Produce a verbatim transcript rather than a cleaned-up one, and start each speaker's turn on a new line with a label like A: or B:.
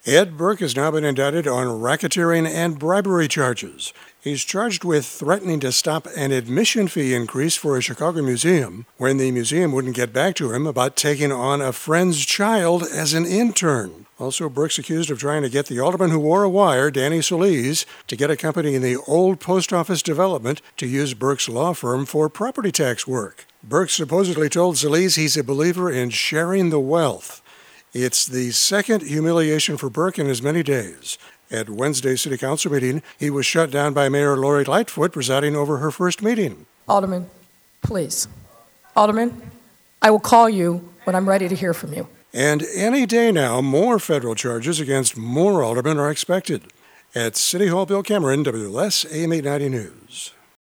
A: Ed Burke has now been indicted on racketeering and bribery charges. He's charged with threatening to stop an admission fee increase for a Chicago museum when the museum wouldn't get back to him about taking on a friend's child as an intern. Also, Burke's accused of trying to get the alderman who wore a wire, Danny Solis, to get a company in the old post office development to use Burke's law firm for property tax work. Burke supposedly told Solis he's a believer in sharing the wealth. It's the second humiliation for Burke in as many days. At Wednesday's City Council meeting, he was shut down by Mayor Lori Lightfoot presiding over her first meeting.
B: Alderman, please. Alderman, I will call you when I'm ready to hear from you.
A: And any day now, more federal charges against more aldermen are expected. At City Hall, Bill Cameron, W L S A M eight ninety News.